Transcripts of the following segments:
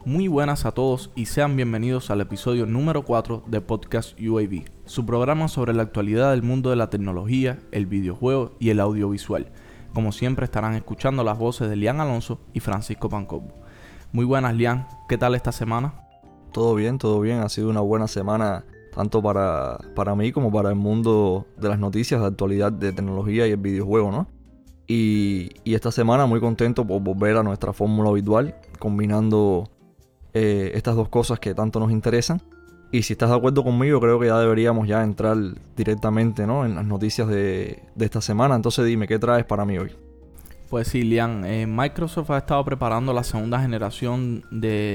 Muy buenas a todos y sean bienvenidos al episodio número 4 de Podcast UAV, su programa sobre la actualidad del mundo de la tecnología, el videojuego y el audiovisual. Como siempre estarán escuchando las voces de Lian Alonso y Francisco Pancobo. Muy buenas, Lian, ¿qué tal esta semana? Todo bien, ha sido una buena semana tanto para mí como para el mundo de las noticias de actualidad de tecnología y el videojuego, ¿no? Y esta semana muy contento por volver a nuestra fórmula habitual, combinando estas dos cosas que tanto nos interesan. Y si estás de acuerdo conmigo, creo que ya deberíamos ya entrar directamente, ¿no?, en las noticias de esta semana. Entonces dime, ¿qué traes para mí hoy? Pues sí, Lian, Microsoft ha estado preparando la segunda generación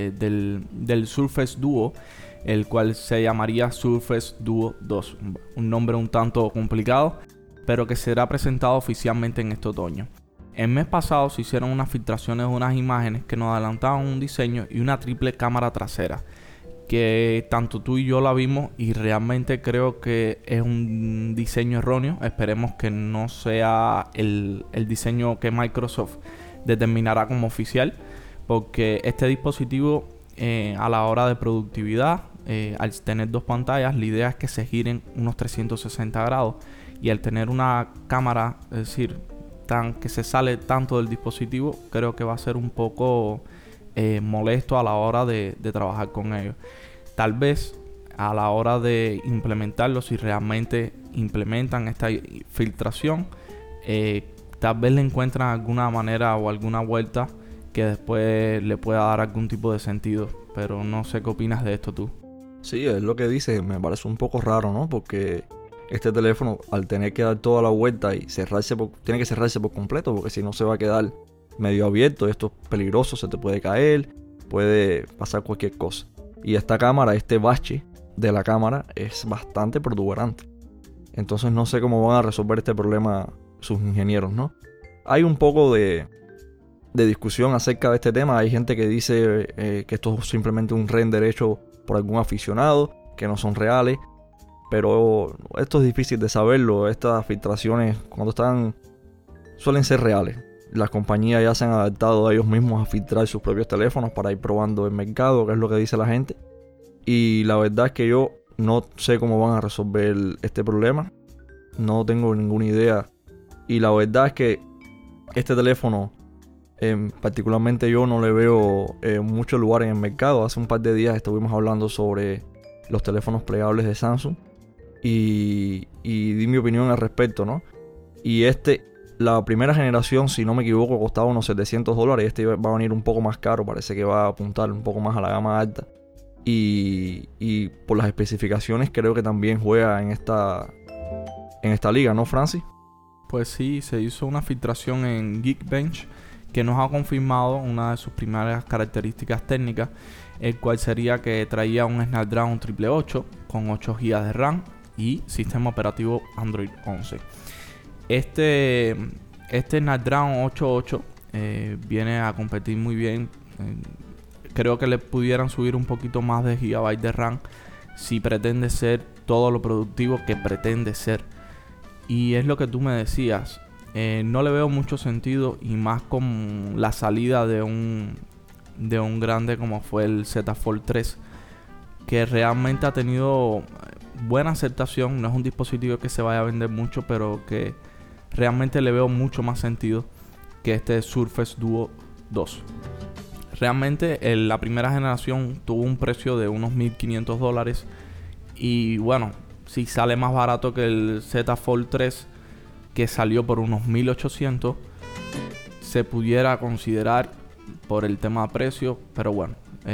del Surface Duo, el cual se llamaría Surface Duo 2. Un nombre un tanto complicado, pero que será presentado oficialmente en este otoño. El mes pasado se hicieron unas filtraciones de unas imágenes que nos adelantaban un diseño y una triple cámara trasera, que tanto tú y yo la vimos y realmente creo que es un diseño erróneo. Esperemos que no sea el diseño que Microsoft determinará como oficial, porque este dispositivo a la hora de productividad, al tener dos pantallas, la idea es que se giren unos 360 grados, y al tener una cámara, es decir, que se sale tanto del dispositivo, creo que va a ser un poco molesto a la hora de trabajar con ellos. Tal vez a la hora de implementarlo, si realmente implementan esta filtración, tal vez le encuentran alguna manera o alguna vuelta que después le pueda dar algún tipo de sentido. Pero no sé qué opinas de esto tú. Sí, es lo que dices, me parece un poco raro, ¿no? Porque este teléfono, al tener que dar toda la vuelta y tiene que cerrarse por completo, porque si no se va a quedar medio abierto. Esto es peligroso, se te puede caer, puede pasar cualquier cosa. Y esta cámara, este bache de la cámara es bastante protuberante. Entonces no sé cómo van a resolver este problema sus ingenieros, ¿no? Hay un poco de discusión acerca de este tema. Hay gente que dice que esto es simplemente un render hecho por algún aficionado, que no son reales. Pero esto es difícil de saberlo. Estas filtraciones suelen ser reales. Las compañías ya se han adaptado a ellos mismos a filtrar sus propios teléfonos para ir probando el mercado, que es lo que dice la gente. Y la verdad es que yo no sé cómo van a resolver este problema. No tengo ninguna idea. Y la verdad es que este teléfono, particularmente yo, no le veo mucho lugar en el mercado. Hace un par de días estuvimos hablando sobre los teléfonos plegables de Samsung y di mi opinión al respecto, ¿no? Y la primera generación, si no me equivoco, costaba unos $700. Este va a venir un poco más caro, parece que va a apuntar un poco más a la gama alta. Y por las especificaciones creo que también juega en esta liga, ¿no, Francis? Pues sí, se hizo una filtración en Geekbench que nos ha confirmado una de sus primeras características técnicas, el cual sería que traía un Snapdragon 888 con 8 GB de RAM y sistema operativo Android 11. Este Snapdragon 88 viene a competir muy bien. Creo que le pudieran subir un poquito más de gigabyte de RAM si pretende ser todo lo productivo que pretende ser. Y es lo que tú me decías. No le veo mucho sentido, y más con la salida de un grande como fue el Z Fold 3, que realmente ha tenido buena aceptación. No es un dispositivo que se vaya a vender mucho, pero que realmente le veo mucho más sentido que este Surface Duo 2. Realmente la primera generación tuvo un precio de unos $1,500. Y bueno, si sale más barato que el Z Fold 3, que salió por unos $1,800, se pudiera considerar por el tema de precio. Pero bueno,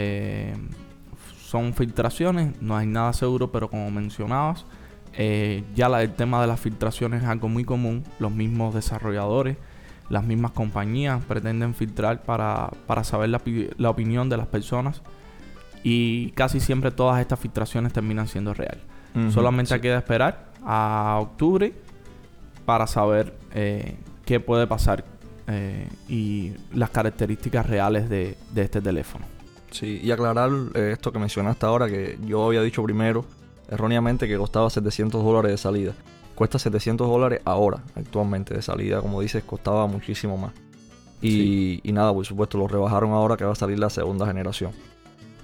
son filtraciones, no hay nada seguro. Pero como mencionabas, ya el tema de las filtraciones es algo muy común. Los mismos desarrolladores, las mismas compañías pretenden filtrar para saber la opinión de las personas, y casi siempre todas estas filtraciones terminan siendo reales. Solamente queda esperar a octubre para saber qué puede pasar y las características reales de este teléfono. Sí, y aclarar esto que mencionaste ahora, que yo había dicho primero erróneamente que costaba $700 de salida. Cuesta $700 ahora, actualmente de salida. Como dices, costaba muchísimo más. Y nada, por supuesto, lo rebajaron ahora que va a salir la segunda generación.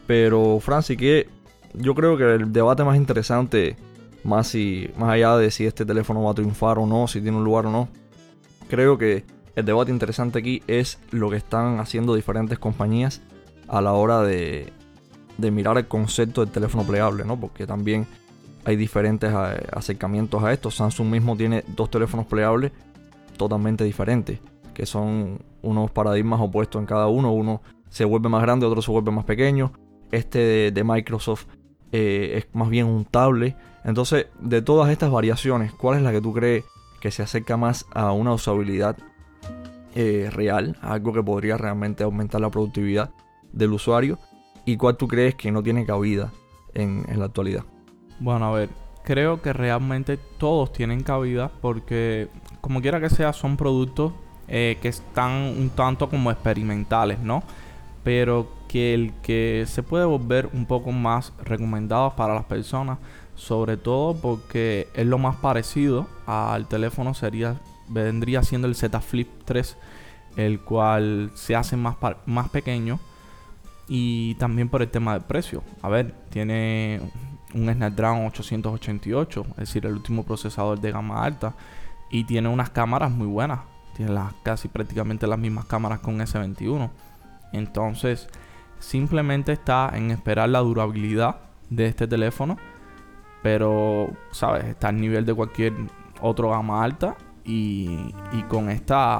Pero Francis, que yo creo que el debate más interesante, más allá de si este teléfono va a triunfar o no, si tiene un lugar o no, creo que el debate interesante aquí es lo que están haciendo diferentes compañías a la hora de mirar el concepto del teléfono plegable, ¿no? Porque también hay diferentes acercamientos a esto. Samsung mismo tiene 2 teléfonos plegables totalmente diferentes, que son unos paradigmas opuestos en cada uno. Uno se vuelve más grande, otro se vuelve más pequeño. Este de Microsoft es más bien un tablet. Entonces, de todas estas variaciones, ¿cuál es la que tú crees que se acerca más a una usabilidad real, algo que podría realmente aumentar la productividad del usuario? ¿Y cuál tú crees que no tiene cabida en la actualidad? Bueno, a ver, creo que realmente todos tienen cabida porque, como quiera que sea, son productos que están un tanto como experimentales, ¿no? Pero que el que se puede volver un poco más recomendado para las personas, sobre todo porque es lo más parecido al teléfono, vendría siendo el Z Flip 3, el cual se hace más pequeño, y también por el tema del precio. A ver, tiene un Snapdragon 888, es decir, el último procesador de gama alta, y tiene unas cámaras muy buenas. Tiene casi prácticamente las mismas cámaras que un S21. Entonces, simplemente está en esperar la durabilidad de este teléfono, pero, ¿sabes? Está al nivel de cualquier otro gama alta, y con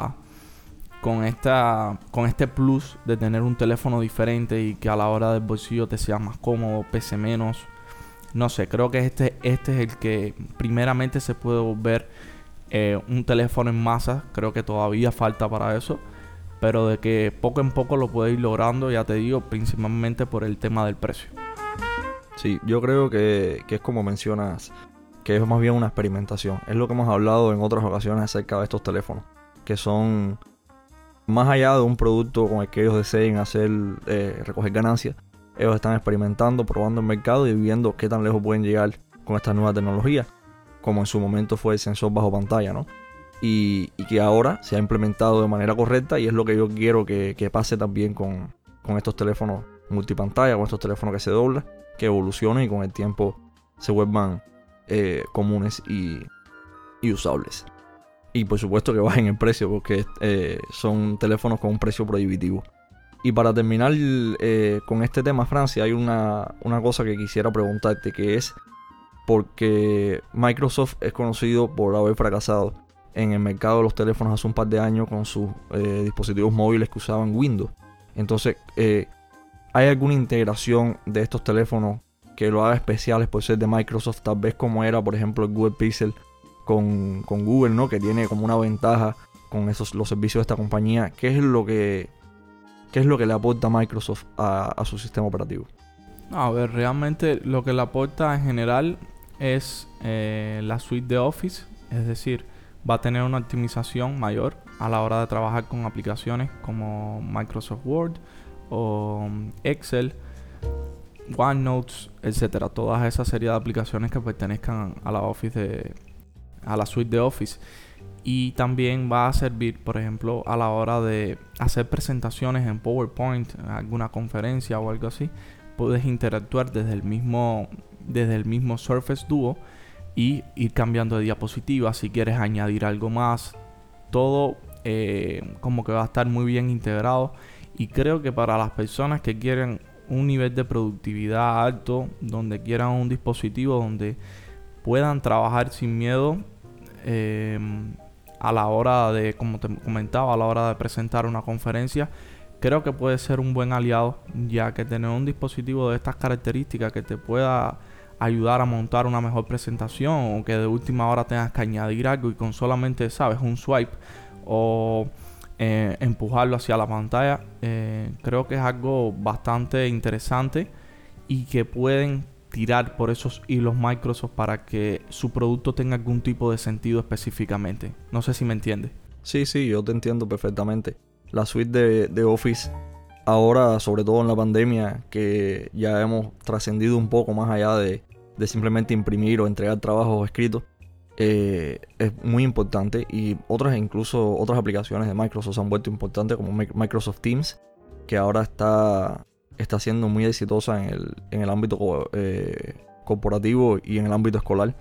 este plus de tener un teléfono diferente y que a la hora del bolsillo te sea más cómodo, pese menos. No sé, creo que este es el que primeramente se puede volver un teléfono en masa. Creo que todavía falta para eso, pero de que poco en poco lo puede ir logrando, ya te digo, principalmente por el tema del precio. Sí, yo creo que es como mencionas, que es más bien una experimentación. Es lo que hemos hablado en otras ocasiones acerca de estos teléfonos, que son más allá de un producto con el que ellos deseen recoger ganancias. Ellos están experimentando, probando el mercado y viendo qué tan lejos pueden llegar con esta nueva tecnología, como en su momento fue el sensor bajo pantalla, ¿no? Y que ahora se ha implementado de manera correcta, y es lo que yo quiero que pase también con estos teléfonos multipantalla, con estos teléfonos que se doblan, que evolucionen y con el tiempo se vuelvan comunes y usables. Y por supuesto que bajen el precio, porque son teléfonos con un precio prohibitivo. Y para terminar con este tema, Francia, hay una cosa que quisiera preguntarte, que es porque Microsoft es conocido por haber fracasado en el mercado de los teléfonos hace un par de años con sus dispositivos móviles que usaban Windows. Entonces, ¿hay alguna integración de estos teléfonos que lo haga especiales por ser de Microsoft? Tal vez como era, por ejemplo, el Google Pixel con Google, ¿no? Que tiene como una ventaja con los servicios de esta compañía. ¿Qué es lo que le aporta Microsoft a su sistema operativo? A ver, realmente lo que le aporta en general es la suite de Office. Es decir, va a tener una optimización mayor a la hora de trabajar con aplicaciones como Microsoft Word o Excel, OneNote, etcétera. Todas esas series de aplicaciones que pertenezcan a la suite de Office. Y también va a servir, por ejemplo, a la hora de hacer presentaciones en PowerPoint, alguna conferencia o algo así. Puedes interactuar desde el mismo Surface Duo y ir cambiando de diapositivas si quieres añadir algo más. Todo como que va a estar muy bien integrado. Y creo que para las personas que quieren un nivel de productividad alto, donde quieran un dispositivo donde puedan trabajar sin miedo, a la hora de, como te comentaba, a la hora de presentar una conferencia, creo que puede ser un buen aliado, ya que tener un dispositivo de estas características que te pueda ayudar a montar una mejor presentación, o que de última hora tengas que añadir algo y con solamente, sabes, un swipe o empujarlo hacia la pantalla, creo que es algo bastante interesante y que pueden tirar por esos hilos Microsoft para que su producto tenga algún tipo de sentido específicamente. No sé si me entiendes. Sí, yo te entiendo perfectamente. La suite de Office, ahora, sobre todo en la pandemia, que ya hemos trascendido un poco más allá de simplemente imprimir o entregar trabajos escritos, es muy importante. Y incluso otras aplicaciones de Microsoft se han vuelto importantes, como Microsoft Teams, que ahora está está siendo muy exitosa en el ámbito corporativo y en el ámbito escolar.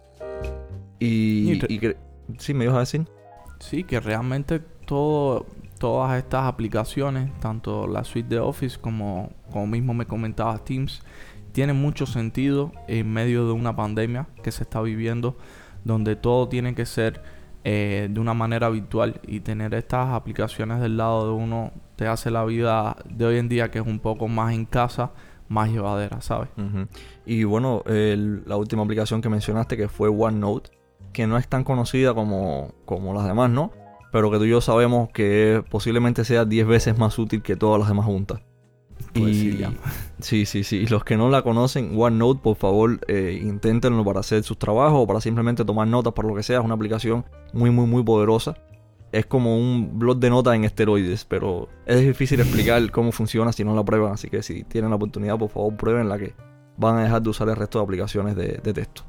Sí, me ibas a decir. Sí, que realmente todas estas aplicaciones, tanto la suite de Office como mismo me comentabas Teams, tienen mucho sentido en medio de una pandemia que se está viviendo, donde todo tiene que ser de una manera virtual, y tener estas aplicaciones del lado de uno te hace la vida de hoy en día, que es un poco más en casa, más llevadera, ¿sabes? Uh-huh. Y bueno, la última aplicación que mencionaste, que fue OneNote, que no es tan conocida como las demás, ¿no? Pero que tú y yo sabemos que posiblemente sea 10 veces más útil que todas las demás juntas. Pues sí, ya. Sí. Y los que no la conocen, OneNote, por favor, inténtenlo para hacer sus trabajos o para simplemente tomar notas, para lo que sea. Es una aplicación muy, muy, muy poderosa. Es como un blog de notas en esteroides, pero es difícil explicar cómo funciona si no la prueban. Así que si tienen la oportunidad, por favor, pruébenla, que van a dejar de usar el resto de aplicaciones de texto.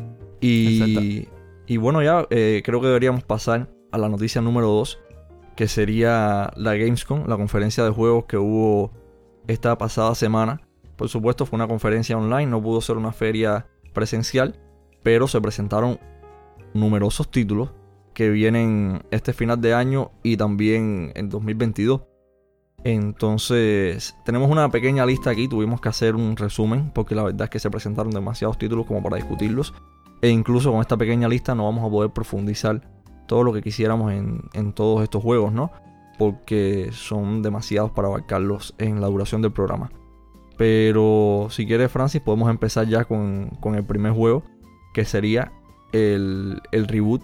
Y bueno, ya creo que deberíamos pasar a la noticia número 2, que sería la Gamescom, la conferencia de juegos que hubo esta pasada semana. Por supuesto, fue una conferencia online, no pudo ser una feria presencial, pero se presentaron numerosos títulos que vienen este final de año y también en 2022. Entonces, tenemos una pequeña lista aquí, tuvimos que hacer un resumen, porque la verdad es que se presentaron demasiados títulos como para discutirlos. E incluso con esta pequeña lista no vamos a poder profundizar todo lo que quisiéramos en todos estos juegos, ¿no? Porque son demasiados para abarcarlos en la duración del programa. Pero si quieres, Francis, podemos empezar ya con el primer juego, que sería el reboot.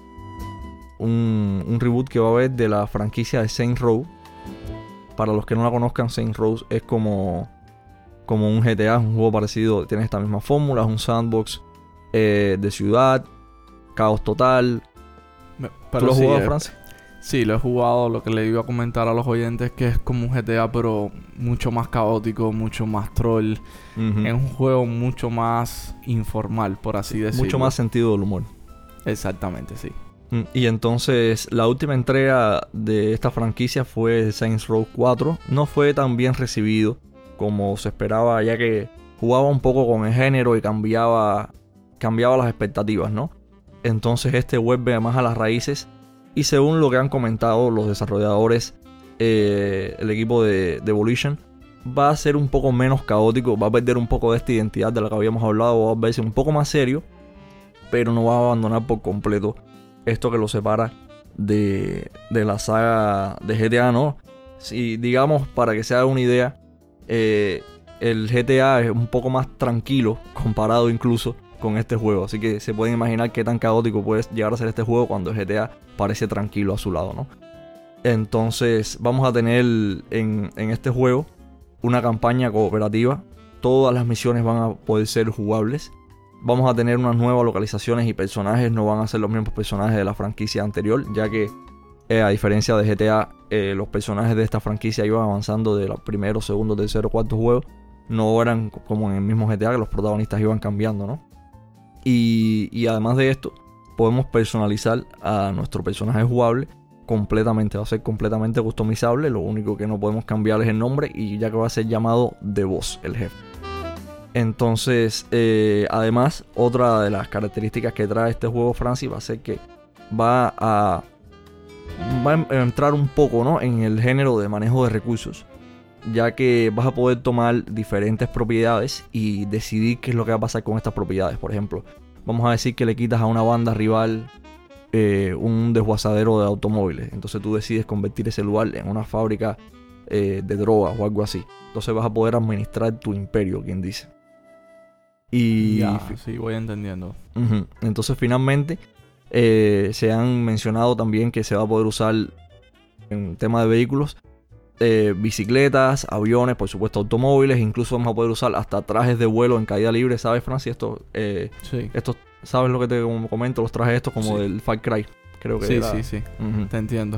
Un reboot que va a haber de la franquicia de Saints Row. Para los que no la conozcan, Saints Row es como un GTA, un juego parecido, tiene esta misma fórmula, es un sandbox de ciudad, caos total. ¿Tú lo has jugado, Francis? Sí, lo he jugado. Lo que le iba a comentar a los oyentes es que es como un GTA, pero mucho más caótico, mucho más troll. Uh-huh. Es un juego mucho más informal, por así decirlo. Mucho más sentido del humor. Exactamente, sí. Y entonces la última entrega de esta franquicia fue Saints Row 4. No fue tan bien recibido como se esperaba, ya que jugaba un poco con el género y cambiaba las expectativas, ¿no? Entonces este vuelve más a las raíces. Y según lo que han comentado los desarrolladores, el equipo de Evolution, va a ser un poco menos caótico, va a perder un poco de esta identidad de la que habíamos hablado, va a verse un poco más serio, pero no va a abandonar por completo esto que lo separa de la saga de GTA, ¿no? Si digamos, para que se haga una idea, el GTA es un poco más tranquilo comparado incluso con este juego, así que se pueden imaginar qué tan caótico puede llegar a ser este juego cuando el GTA parece tranquilo a su lado, ¿no? Entonces vamos a tener en este juego una campaña cooperativa. Todas las misiones van a poder ser jugables. Vamos a tener unas nuevas localizaciones y personajes. No van a ser los mismos personajes de la franquicia anterior, ya que a diferencia de GTA, los personajes de esta franquicia iban avanzando de los primeros, segundos, tercero, cuarto juego. No eran como en el mismo GTA, que los protagonistas iban cambiando, ¿no? Y además de esto, podemos personalizar a nuestro personaje jugable completamente. Va a ser completamente customizable. Lo único que no podemos cambiar es el nombre, y ya que va a ser llamado The Boss, el jefe. Entonces, además, otra de las características que trae este juego, Francis, va a ser que va a entrar un poco, ¿no?, en el género de manejo de recursos, ya que vas a poder tomar diferentes propiedades y decidir qué es lo que va a pasar con estas propiedades. Por ejemplo, vamos a decir que le quitas a una banda rival un desguazadero de automóviles. Entonces tú decides convertir ese lugar en una fábrica de drogas o algo así. Entonces vas a poder administrar tu imperio, quien dice. Y ya, sí, voy entendiendo. Uh-huh. Entonces finalmente se han mencionado también que se va a poder usar en tema de vehículos, bicicletas, aviones, por supuesto automóviles. Incluso vamos a poder usar hasta trajes de vuelo en caída libre, ¿sabes, Francis? Sí. Estos, ¿sabes lo que te comento? Los trajes estos como del Far Cry, creo que era. Sí. Uh-huh. Te entiendo.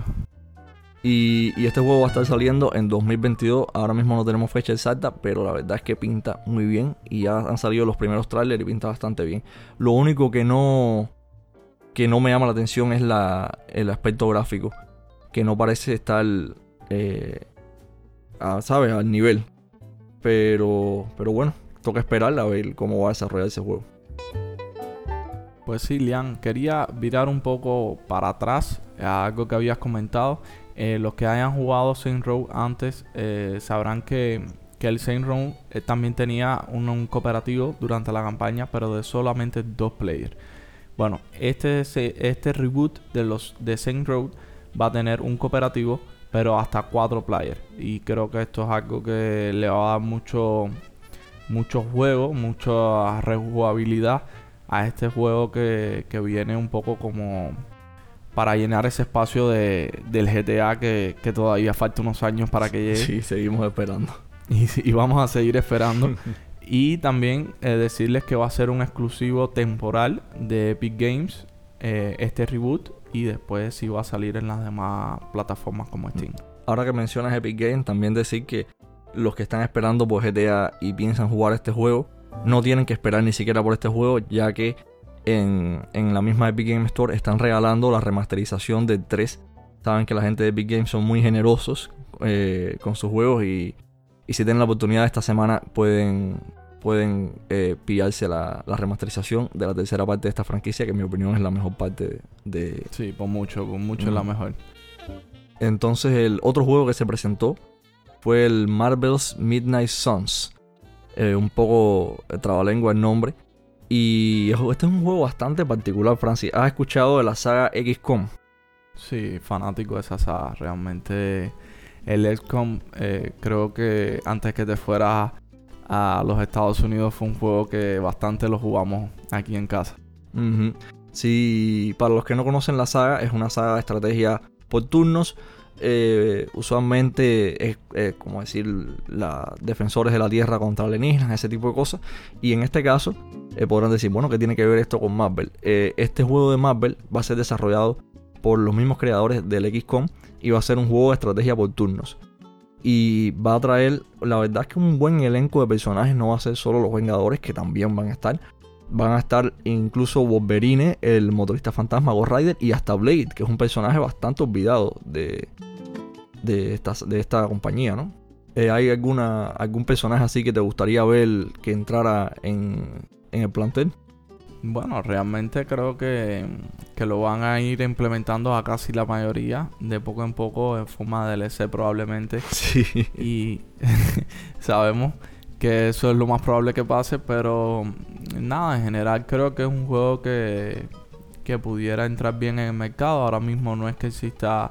Y este juego va a estar saliendo en 2022. Ahora mismo no tenemos fecha exacta, pero la verdad es que pinta muy bien. Y ya han salido los primeros trailers y pinta bastante bien. Lo único que no me llama la atención es el aspecto gráfico, que no parece estar, ¿sabes?, al nivel. Pero bueno, toca esperar a ver cómo va a desarrollar ese juego. Pues sí, Lian, quería virar un poco para atrás a algo que habías comentado. Los que hayan jugado Saints Row antes sabrán que el Saints Row también tenía un cooperativo durante la campaña, pero de solamente 2 players. Bueno, este reboot de Saints Row va a tener un cooperativo, pero hasta 4 players. Y creo que esto es algo que le va a dar mucho juego, mucha rejugabilidad a este juego que viene un poco como para llenar ese espacio del GTA que todavía falta unos años para que llegue. Sí, seguimos esperando. Y vamos a seguir esperando. Y también decirles que va a ser un exclusivo temporal de Epic Games, este reboot, y después sí va a salir en las demás plataformas como Steam. Ahora que mencionas Epic Games, también decir que los que están esperando por GTA y piensan jugar este juego, no tienen que esperar ni siquiera por este juego, ya que en la misma Epic Games Store están regalando la remasterización del 3. Saben que la gente de Epic Games son muy generosos con sus juegos y si tienen la oportunidad esta semana pueden pillarse la remasterización de la tercera parte de esta franquicia, que en mi opinión es la mejor parte de... Sí, por mucho es la mejor. Entonces el otro juego que se presentó fue el Marvel's Midnight Suns. Un poco trabalengua el nombre. Y este es un juego bastante particular, Francis. ¿Has escuchado de la saga XCOM? Sí, fanático de esa saga. Realmente el XCOM, creo que antes que te fueras a los Estados Unidos fue un juego que bastante lo jugamos aquí en casa. Uh-huh. Sí, para los que no conocen la saga, es una saga de estrategia por turnos. Usualmente es como decir defensores de la tierra contra alienígenas, ese tipo de cosas. Y en este caso podrán decir, bueno, ¿qué tiene que ver esto con Marvel? Este juego de Marvel va a ser desarrollado por los mismos creadores del XCOM y va a ser un juego de estrategia por turnos. Y va a traer, la verdad es que un buen elenco de personajes. No va a ser solo los Vengadores, que también van a estar. Van a estar incluso Wolverine, el motorista fantasma, Ghost Rider, y hasta Blade, que es un personaje bastante olvidado de esta compañía, ¿no? ¿Hay algún personaje así que te gustaría ver que entrara en el plantel? Bueno, realmente creo que lo van a ir implementando a casi la mayoría, de poco en poco, en forma de DLC probablemente. Sí. Y sabemos que eso es lo más probable que pase, pero nada, en general creo que es un juego que pudiera entrar bien en el mercado. Ahora mismo no es que exista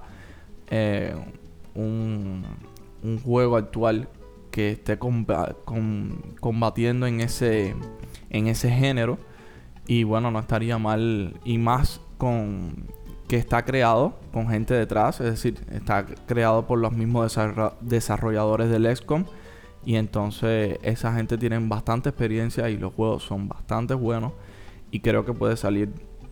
un juego actual que esté combatiendo en ese género. Y bueno, no estaría mal, y más con que está creado con gente detrás, es decir, está creado por los mismos desarrolladores del XCOM. Y entonces esa gente tiene bastante experiencia y los juegos son bastante buenos. Y creo que puede salir,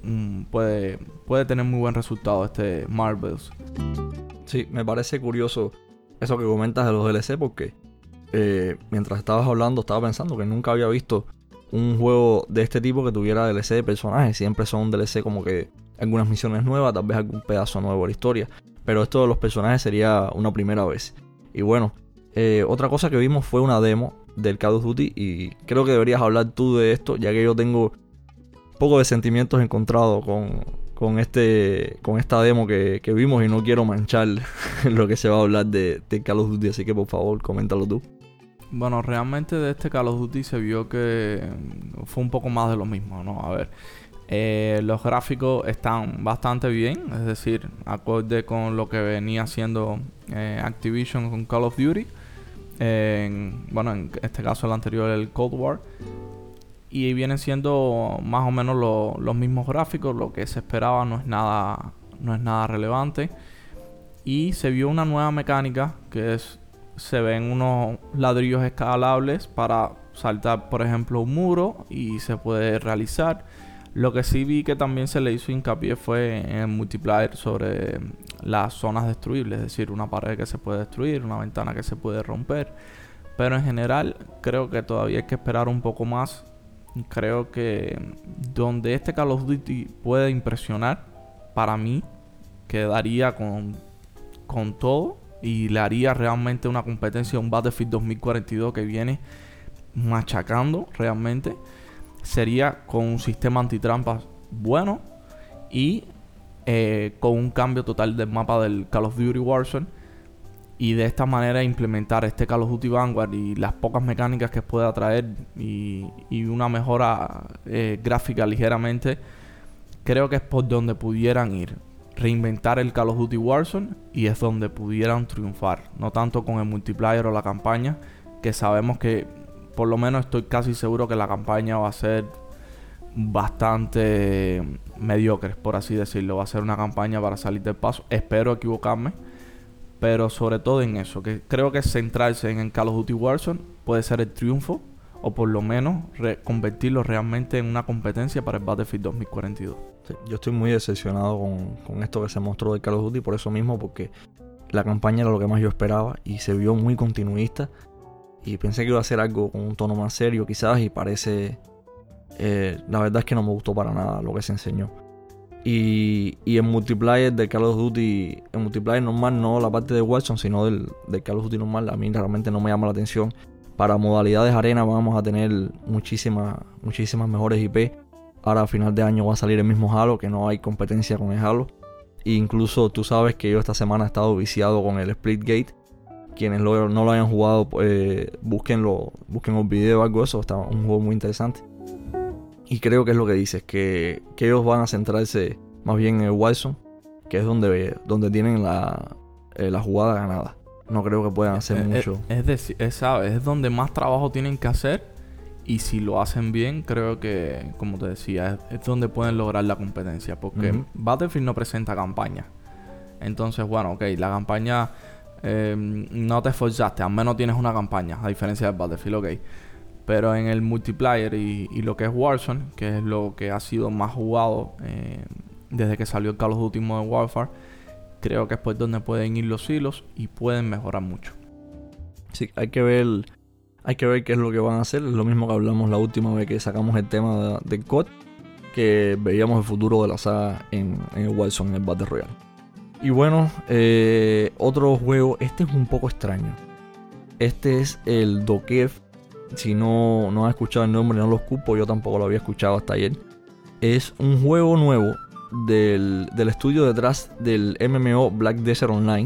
puede tener muy buen resultado este Marvels. Sí, me parece curioso eso que comentas de los DLC, porque mientras estabas hablando estaba pensando que nunca había visto un juego de este tipo que tuviera DLC de personajes. Siempre son DLC como que algunas misiones nuevas, tal vez algún pedazo nuevo de la historia. Pero esto de los personajes sería una primera vez. Y bueno, otra cosa que vimos fue una demo del Call of Duty. Y creo que deberías hablar tú de esto, ya que yo tengo un poco de sentimientos encontrados con esta demo que vimos. Y no quiero manchar lo que se va a hablar de Call of Duty. Así que por favor, coméntalo tú. Bueno, realmente de este Call of Duty se vio que fue un poco más de lo mismo, ¿no? A ver, los gráficos están bastante bien, es decir, acorde con lo que venía haciendo Activision con Call of Duty. Bueno, en este caso el anterior, el Cold War. Y vienen siendo más o menos los mismos gráficos, lo que se esperaba no es nada relevante. Y se vio una nueva mecánica que se ven unos ladrillos escalables para saltar, por ejemplo, un muro y se puede realizar. Lo que sí vi que también se le hizo hincapié fue en el multiplayer sobre las zonas destruibles, es decir, una pared que se puede destruir, una ventana que se puede romper. Pero en general creo que todavía hay que esperar un poco más. Creo que donde este Call of Duty puede impresionar, para mí quedaría con todo y le haría realmente una competencia a un Battlefield 2042 que viene machacando realmente, sería con un sistema antitrampas bueno y con un cambio total del mapa del Call of Duty Warzone, y de esta manera implementar este Call of Duty Vanguard y las pocas mecánicas que pueda traer y una mejora gráfica ligeramente. Creo que es por donde pudieran ir, reinventar el Call of Duty Warzone, y es donde pudieran triunfar, no tanto con el multiplayer o la campaña, que sabemos que, por lo menos estoy casi seguro que la campaña va a ser bastante mediocre, por así decirlo. Va a ser una campaña para salir del paso, espero equivocarme, pero sobre todo en eso, que creo que centrarse en el Call of Duty Warzone puede ser el triunfo, o por lo menos convertirlo realmente en una competencia para el Battlefield 2042. Sí, yo estoy muy decepcionado con esto que se mostró de Call of Duty, por eso mismo, porque la campaña era lo que más yo esperaba y se vio muy continuista, y pensé que iba a ser algo con un tono más serio quizás, y parece... la verdad es que no me gustó para nada lo que se enseñó. Y el multiplayer de Call of Duty, el multiplayer normal, no la parte de Warzone, sino del Call of Duty normal, a mí realmente no me llama la atención. Para modalidades arena vamos a tener muchísimas mejores IP. Ahora a final de año va a salir el mismo Halo, que no hay competencia con el Halo. E incluso tú sabes que yo esta semana he estado viciado con el Splitgate. Quienes no lo hayan jugado, busquen un video o algo de eso. Está un juego muy interesante. Y creo que es lo que dices, que ellos van a centrarse más bien en el Warzone, que es donde tienen la jugada ganada. No creo que puedan hacer mucho. Es decir, ¿sabes? Es donde más trabajo tienen que hacer, y si lo hacen bien, creo que, como te decía, es donde pueden lograr la competencia, porque Battlefield no presenta campaña. Entonces, bueno, ok, la campaña no te esforzaste, al menos tienes una campaña, a diferencia del Battlefield, ok. Pero en el multiplayer y lo que es Warzone, que es lo que ha sido más jugado desde que salió el Call of Duty Modern Warfare, creo que es por donde pueden ir los hilos y pueden mejorar mucho. Sí, hay que ver qué es lo que van a hacer. Es lo mismo que hablamos la última vez que sacamos el tema de COD, que veíamos el futuro de la saga en el Warzone, en el Battle Royale. Y bueno, otro juego, este es un poco extraño. Este es el Dokev. Si no has escuchado el nombre, no lo escupo, yo tampoco lo había escuchado hasta ayer. Es un juego nuevo del estudio detrás del MMO Black Desert Online,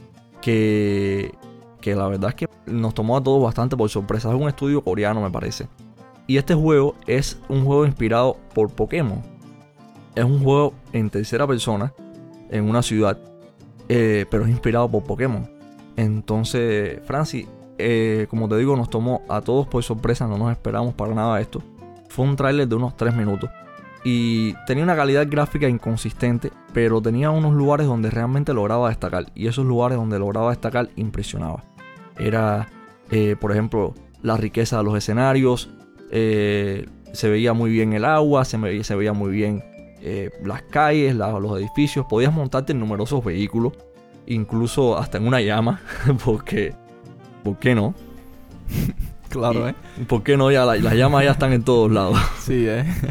que la verdad es que nos tomó a todos bastante por sorpresa. Es un estudio coreano, me parece. Y este juego es un juego inspirado por Pokémon. Es un juego en tercera persona, en una ciudad, pero es inspirado por Pokémon. Entonces, Francis, como te digo, nos tomó a todos por sorpresa, no nos esperamos para nada esto. Fue un tráiler de unos 3 minutos y tenía una calidad gráfica inconsistente, pero tenía unos lugares donde realmente lograba destacar, y esos lugares donde lograba destacar impresionaba. Era, por ejemplo, la riqueza de los escenarios, se veía muy bien el agua, se veía muy bien las calles, los edificios. Podías montarte en numerosos vehículos, incluso hasta en una llama, porque... ¿Por qué no? Claro, ¿Por qué no? Ya las llamas ya están en todos lados. Sí,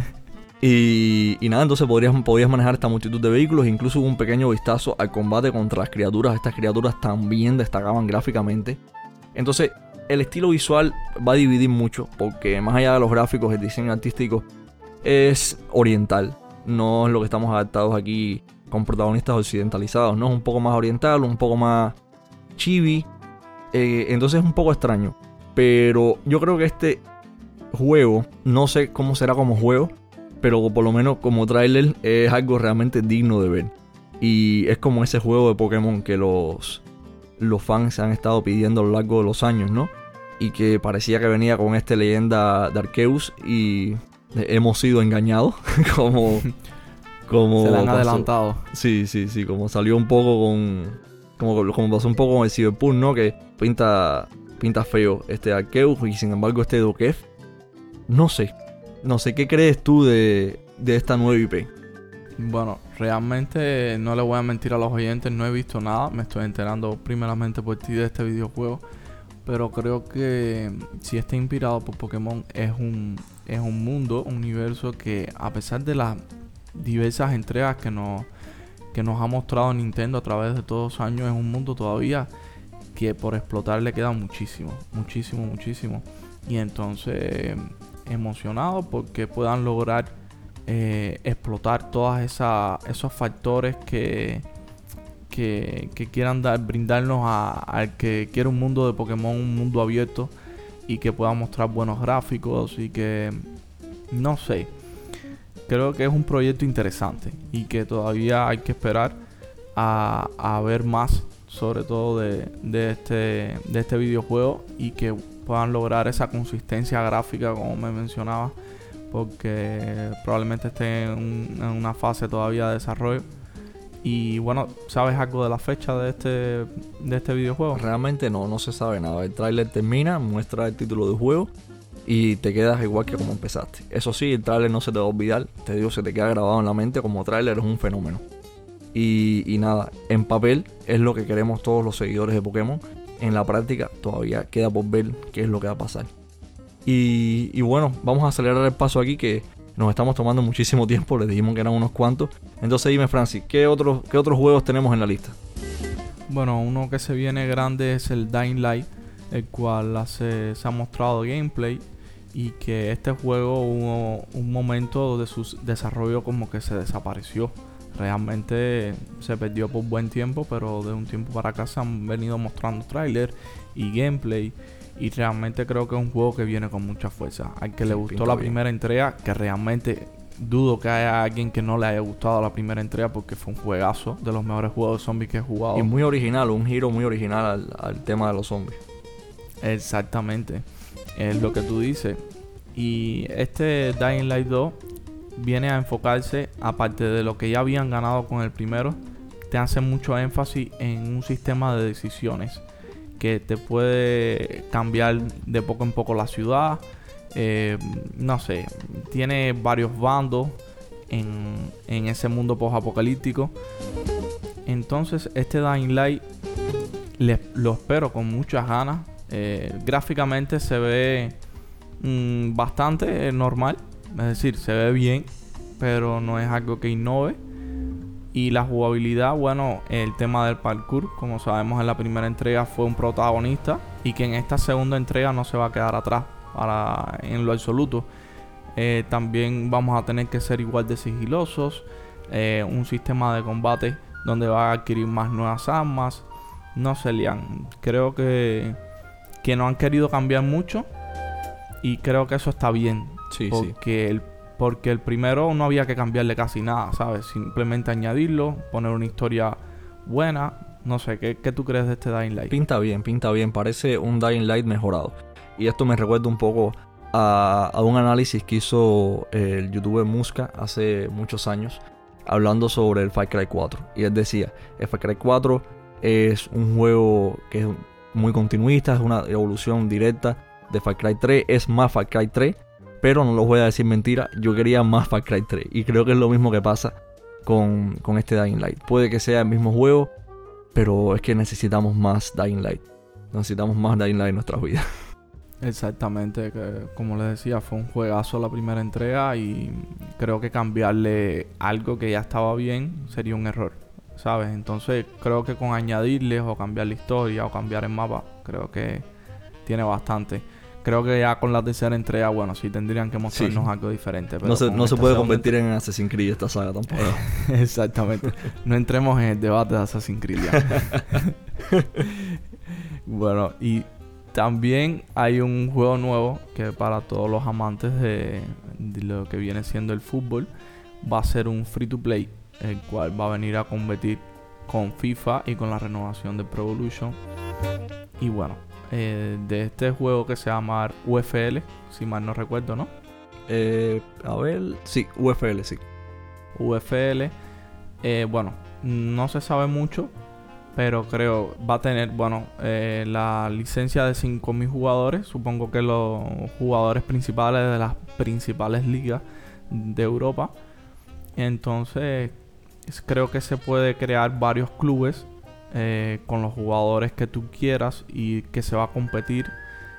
Y nada, entonces podías manejar esta multitud de vehículos. Incluso hubo un pequeño vistazo al combate contra las criaturas. Estas criaturas también destacaban gráficamente. Entonces, el estilo visual va a dividir mucho, porque más allá de los gráficos, el diseño artístico es oriental. No es lo que estamos adaptados aquí con protagonistas occidentalizados, ¿no? Es un poco más oriental, un poco más chibi. Entonces es un poco extraño. Pero yo creo que este juego, no sé cómo será como juego, pero por lo menos como tráiler es algo realmente digno de ver. Y es como ese juego de Pokémon que los fans han estado pidiendo a lo largo de los años, ¿no? Y que parecía que venía con esta leyenda de Arceus, y hemos sido engañados. como se le han adelantado. Sí, como salió un poco con... Como pasó un poco con el Cyberpunk, ¿no? Que pinta feo este Arceus, y sin embargo este Dokev, no sé qué crees tú de esta nueva IP. Bueno, realmente no le voy a mentir a los oyentes, no he visto nada, me estoy enterando primeramente por ti de este videojuego, pero creo que si está inspirado por Pokémon es un mundo, un universo que, a pesar de las diversas entregas que nos ha mostrado Nintendo a través de todos los años, es un mundo todavía que por explotar le queda muchísimo. Y entonces emocionado porque puedan lograr explotar todas esos factores que quieran brindarnos al que quiere un mundo de Pokémon, un mundo abierto, y que pueda mostrar buenos gráficos y que, no sé, creo que es un proyecto interesante y que todavía hay que esperar a ver más, sobre todo de este videojuego, y que puedan lograr esa consistencia gráfica como me mencionaba, porque probablemente esté en una fase todavía de desarrollo. Y bueno, ¿sabes algo de la fecha de este videojuego? Realmente no se sabe nada. El tráiler termina, muestra el título del juego y te quedas igual que como empezaste. Eso sí, el tráiler no se te va a olvidar. Te digo, se te queda grabado en la mente. Como tráiler es un fenómeno. Y nada, en papel es lo que queremos todos los seguidores de Pokémon. En la práctica todavía queda por ver qué es lo que va a pasar. Y bueno, vamos a acelerar el paso aquí, que nos estamos tomando muchísimo tiempo. Les dijimos que eran unos cuantos. Entonces dime, Francis, ¿qué otros juegos tenemos en la lista? Bueno, uno que se viene grande es el Dying Light, el cual se ha mostrado gameplay, y que este juego hubo un momento de su desarrollo como que se desapareció. Realmente se perdió por buen tiempo, pero de un tiempo para acá se han venido mostrando tráiler y gameplay, y realmente creo que es un juego que viene con mucha fuerza. Al que le gustó la primera entrega, que realmente dudo que haya alguien que no le haya gustado la primera entrega, porque fue un juegazo, de los mejores juegos de zombies que he jugado. Y muy original, un giro muy original al tema de los zombies. Exactamente, es lo que tú dices. Y este Dying Light 2 viene a enfocarse, aparte de lo que ya habían ganado con el primero, te hace mucho énfasis en un sistema de decisiones que te puede cambiar de poco en poco la ciudad. No sé, tiene varios bandos en ese mundo post-apocalíptico. Entonces este Dying Light lo espero con muchas ganas. Gráficamente se ve bastante normal, es decir, se ve bien, pero no es algo que innove. Y la jugabilidad, bueno, el tema del parkour, como sabemos en la primera entrega fue un protagonista, y que en esta segunda entrega no se va a quedar atrás en lo absoluto. También vamos a tener que ser igual de sigilosos, un sistema de combate donde va a adquirir más nuevas armas. No sé, Lian, creo que no han querido cambiar mucho, y creo que eso está bien. Sí, porque el primero no había que cambiarle casi nada, ¿sabes? Simplemente añadirlo, poner una historia buena. No sé, ¿qué tú crees de este Dying Light? Pinta bien, parece un Dying Light mejorado. Y esto me recuerda un poco a un análisis que hizo el youtuber Muska hace muchos años, hablando sobre el Far Cry 4. Y él decía, el Far Cry 4 es un juego que es muy continuista, es una evolución directa de Far Cry 3, es más Far Cry 3, pero no los voy a decir mentira, yo quería más Far Cry 3, y creo que es lo mismo que pasa con este Dying Light. Puede que sea el mismo juego, pero es que necesitamos más Dying Light. Necesitamos más Dying Light en nuestras vidas. Exactamente, que como les decía, fue un juegazo la primera entrega, y creo que cambiarle algo que ya estaba bien sería un error, ¿sabes? Entonces creo que con añadirles o cambiar la historia o cambiar el mapa, creo que tiene bastante. Creo que ya con la tercera entrega, bueno, sí tendrían que mostrarnos algo diferente. Pero no se puede convertir en Assassin's Creed esta saga tampoco. Exactamente. No entremos en el debate de Assassin's Creed ya. Bueno, y también hay un juego nuevo que para todos los amantes de lo que viene siendo el fútbol va a ser un free to play, el cual va a venir a competir con FIFA y con la renovación de Pro Evolution. Y bueno, de este juego que se llama UFL, si mal no recuerdo, ¿no? A ver, sí, UFL, sí. UFL, bueno, no se sabe mucho, pero creo va a tener, bueno, la licencia de 5.000 jugadores. Supongo que los jugadores principales de las principales ligas de Europa. Entonces creo que se puede crear varios clubes con los jugadores que tú quieras, y que se va a competir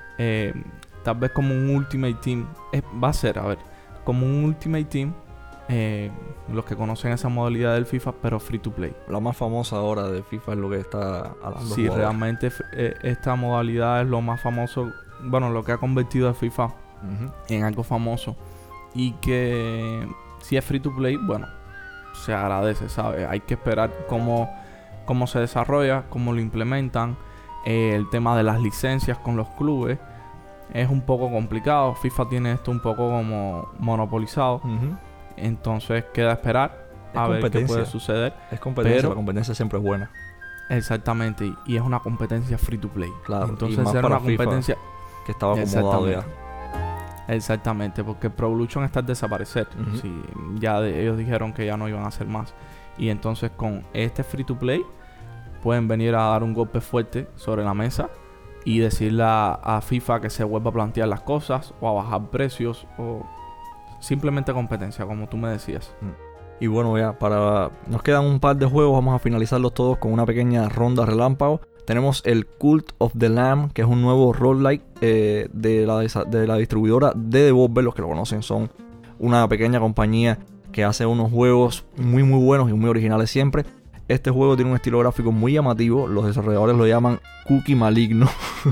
tal vez como un Ultimate Team. Va a ser, a ver, como un Ultimate Team los que conocen esa modalidad del FIFA, pero free to play. La más famosa ahora de FIFA es lo que está hablando. Sí, realmente esta modalidad es lo más famoso, bueno, lo que ha convertido a FIFA en algo famoso. Y que si es free to play, bueno, se agradece, ¿sabes? Hay que esperar cómo se desarrolla, cómo lo implementan. El tema de las licencias con los clubes es un poco complicado. FIFA tiene esto un poco como monopolizado. Entonces queda esperar a ver qué puede suceder. Es competencia, la competencia siempre es buena. Exactamente, y es una competencia free to play. Claro, entonces y más era para una competencia FIFA, que estaba acomodado ya. Exactamente, porque Pro Evolution está al desaparecer. Sí, ya ellos dijeron que ya no iban a hacer más. Y entonces con este free to play pueden venir a dar un golpe fuerte sobre la mesa y decirle a FIFA que se vuelva a plantear las cosas o a bajar precios o simplemente competencia, como tú me decías. Y bueno, ya nos quedan un par de juegos, vamos a finalizarlos todos con una pequeña ronda relámpago. Tenemos el Cult of the Lamb, que es un nuevo roguelike de la distribuidora de Devolver. Los que lo conocen son una pequeña compañía que hace unos juegos muy muy buenos y muy originales siempre. Este juego tiene un estilo gráfico muy llamativo. Los desarrolladores lo llaman Cookie Maligno.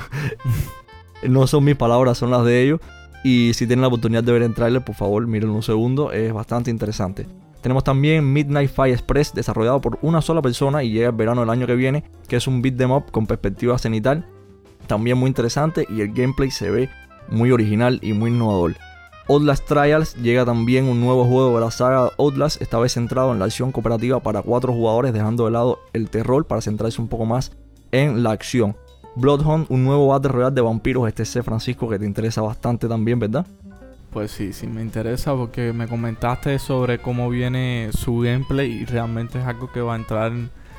No son mis palabras, son las de ellos. Y si tienen la oportunidad de ver el tráiler, por favor, miren un segundo. Es bastante interesante. Tenemos también Midnight Fire Express, desarrollado por una sola persona y llega el verano del año que viene, que es un beat 'em up con perspectiva cenital. También muy interesante y el gameplay se ve muy original y muy innovador. Outlast Trials, llega también un nuevo juego de la saga Outlast, esta vez centrado en la acción cooperativa para 4 jugadores, dejando de lado el terror para centrarse un poco más en la acción. Bloodhound, un nuevo Battle Royale de vampiros, Francisco, que te interesa bastante también, ¿verdad? Pues sí, me interesa porque me comentaste sobre cómo viene su gameplay y realmente es algo que va a entrar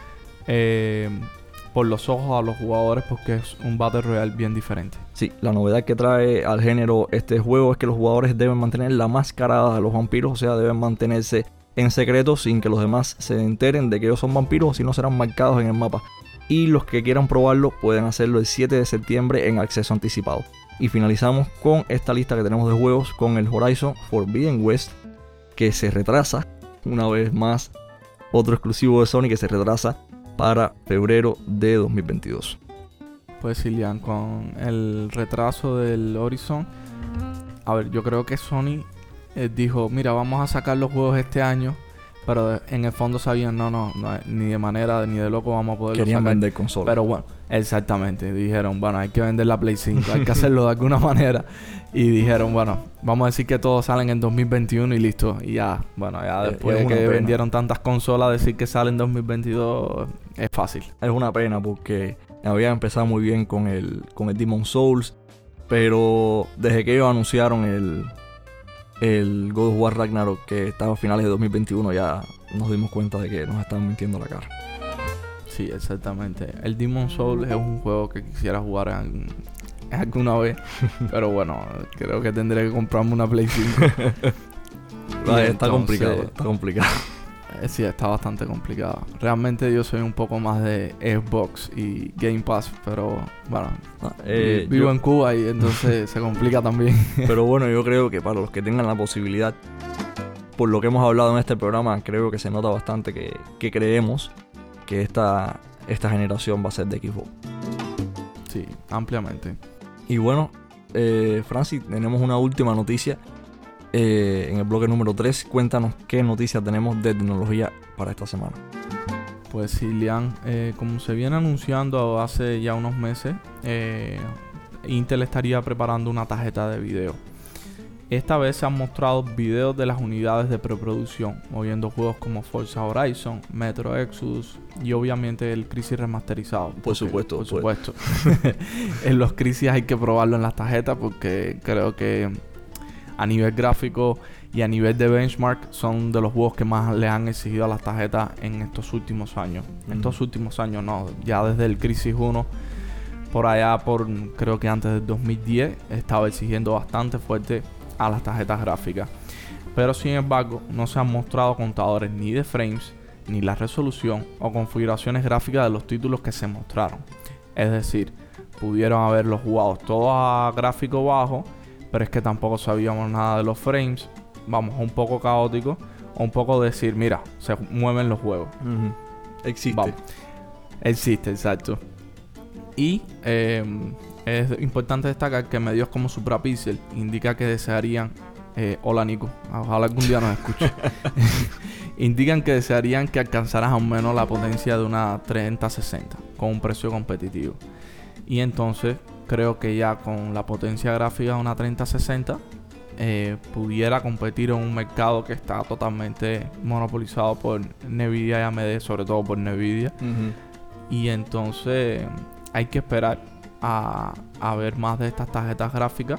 por los ojos a los jugadores porque es un Battle Royale bien diferente. Sí, la novedad que trae al género este juego es que los jugadores deben mantener la mascarada de los vampiros, o sea, deben mantenerse en secreto sin que los demás se enteren de que ellos son vampiros, o si no serán marcados en el mapa. Y los que quieran probarlo pueden hacerlo el 7 de septiembre en acceso anticipado. Y finalizamos con esta lista que tenemos de juegos con el Horizon Forbidden West, que se retrasa una vez más, otro exclusivo de Sony que se retrasa para febrero de 2022. Pues Cilian, con el retraso del Horizon, a ver, yo creo que Sony dijo, mira, vamos a sacar los juegos este año, pero en el fondo sabían, no, ni de manera ni de loco vamos a poder sacar. Querían vender consolas. Pero bueno, exactamente, dijeron, bueno, hay que vender la Play 5, hay que hacerlo de alguna manera. Y dijeron, bueno, vamos a decir que todos salen en 2021 y listo. Y ya, bueno, ya después de que vendieron tantas consolas, decir que salen en 2022 es fácil. Es una pena porque habían empezado muy bien con el Demon's Souls, pero desde que ellos anunciaron el God of War Ragnarok, que estaba a finales de 2021, ya nos dimos cuenta de que nos estaban mintiendo la cara. Sí, exactamente. El Demon's Souls es un juego que quisiera jugar alguna vez, pero bueno, creo que tendré que comprarme una Play 5. Está complicado. Sí, está bastante complicado. Realmente yo soy un poco más de Xbox y Game Pass, pero bueno, vivo en Cuba y entonces se complica también. Pero bueno, yo creo que para los que tengan la posibilidad, por lo que hemos hablado en este programa, creo que se nota bastante que creemos que esta generación va a ser de Xbox. Sí, ampliamente. Y bueno, Francis, tenemos una última noticia. En el bloque número 3, cuéntanos qué noticias tenemos de tecnología para esta semana. Pues sí, Lian, como se viene anunciando hace ya unos meses, Intel estaría preparando una tarjeta de video. Esta vez se han mostrado videos de las unidades de preproducción, moviendo juegos como Forza Horizon, Metro Exodus y obviamente el Crisis remasterizado. Por supuesto. En los Crisis hay que probarlo en las tarjetas porque creo que a nivel gráfico y a nivel de benchmark son de los juegos que más le han exigido a las tarjetas en estos últimos años. Estos últimos años no, ya desde el Crisis 1 por allá, creo que antes del 2010 estaba exigiendo bastante fuerte a las tarjetas gráficas. Pero sin embargo no se han mostrado contadores ni de frames, ni la resolución o configuraciones gráficas de los títulos que se mostraron. Es decir, pudieron haberlos jugado todos a gráfico bajo, pero es que tampoco sabíamos nada de los frames. Vamos, un poco caótico. o un poco decir, mira, se mueven los juegos. Existe. Vamos. Existe, exacto. Y es importante destacar que medios como SupraPixel indica que desearían... hola Nico, ojalá algún día nos escuche. Indican que desearían que alcanzaras al menos la potencia de una 3060 con un precio competitivo. Y entonces creo que ya con la potencia gráfica de una 3060 pudiera competir en un mercado que está totalmente monopolizado por Nvidia y AMD, sobre todo por Nvidia. Y entonces hay que esperar a ver más de estas tarjetas gráficas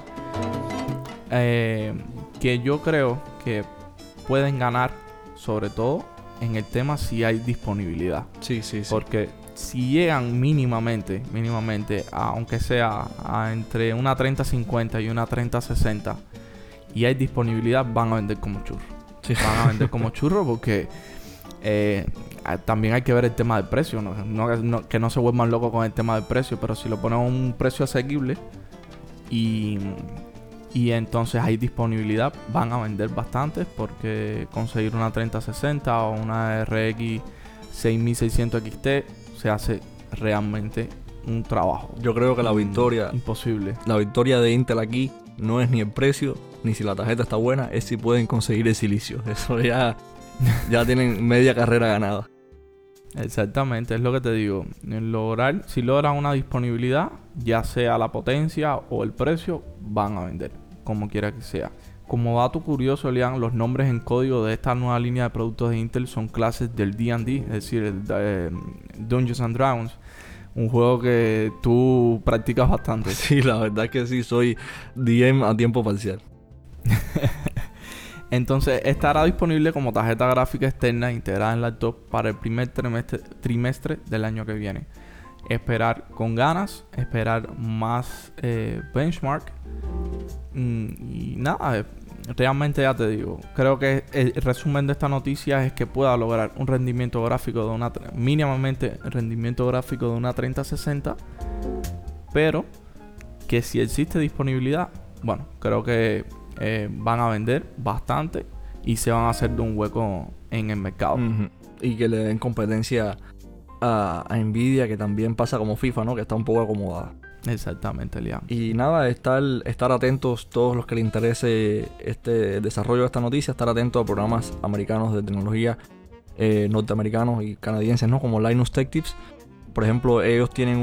que yo creo que pueden ganar, sobre todo en el tema si hay disponibilidad. Sí. Porque si llegan mínimamente, aunque sea entre una 3050 y una 3060, y hay disponibilidad, van a vender como churro. Sí. Van a vender como churro porque también hay que ver el tema del precio. Que no se vuelvan locos con el tema del precio, pero si lo ponen a un precio asequible y entonces hay disponibilidad, van a vender bastantes, porque conseguir una 3060 o una RX 6600 XT se hace realmente un trabajo. Yo creo que la victoria... imposible. La victoria de Intel aquí no es ni el precio, ni si la tarjeta está buena, es si pueden conseguir el silicio. Eso ya tienen media carrera ganada. Exactamente, es lo que te digo. Si logran una disponibilidad, ya sea la potencia o el precio, van a vender, como quiera que sea. Como dato curioso, Elian, los nombres en código de esta nueva línea de productos de Intel son clases del D&D, es decir, el Dungeons and Dragons, un juego que tú practicas bastante. Sí, la verdad es que sí, soy DM a tiempo parcial. Entonces estará disponible como tarjeta gráfica externa integrada en laptop para el primer trimestre del año que viene. Esperar con ganas, esperar más benchmark. Y nada, realmente ya te digo, creo que el resumen de esta noticia es que pueda lograr un rendimiento gráfico mínimamente rendimiento gráfico de una 3060, pero que si existe disponibilidad, bueno, creo que van a vender bastante y se van a hacer de un hueco en el mercado. Y que le den competencia a Nvidia, que también pasa como FIFA, ¿no? Que está un poco acomodada. Exactamente, Liam. Y nada, estar atentos todos los que les interese el desarrollo de esta noticia, estar atentos a programas americanos de tecnología, norteamericanos y canadienses, ¿no? Como Linus Tech Tips. Por ejemplo, ellos tienen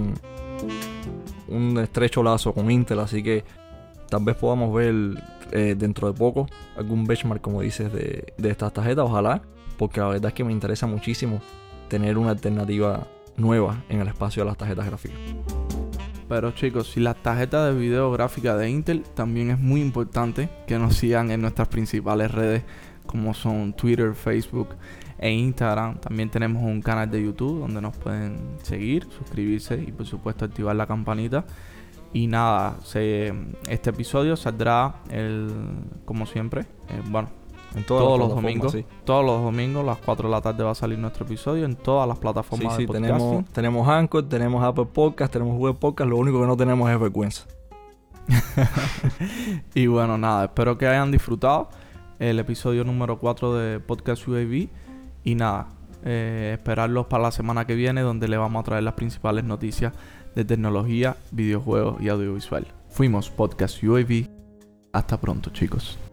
un estrecho lazo con Intel, así que tal vez podamos ver dentro de poco algún benchmark, como dices, de estas tarjetas. Ojalá, porque la verdad es que me interesa muchísimo tener una alternativa nueva en el espacio de las tarjetas gráficas. Pero chicos, si las tarjetas de video gráfica de Intel, también es muy importante que nos sigan en nuestras principales redes, como son Twitter, Facebook e Instagram. También tenemos un canal de YouTube donde nos pueden seguir, suscribirse y por supuesto activar la campanita. Y nada, este episodio saldrá como siempre, todos los domingos. Sí. Todos los domingos, a las 4 de la tarde va a salir nuestro episodio en todas las plataformas de podcasting. Tenemos Anchor, tenemos Apple Podcast, tenemos Google Podcast. Lo único que no tenemos es vergüenza. Y bueno, nada, espero que hayan disfrutado el episodio número 4 de Podcast UAV. Y nada, esperarlos para la semana que viene, donde le vamos a traer las principales noticias de tecnología, videojuegos y audiovisual. Fuimos Podcast UAV. Hasta pronto, chicos.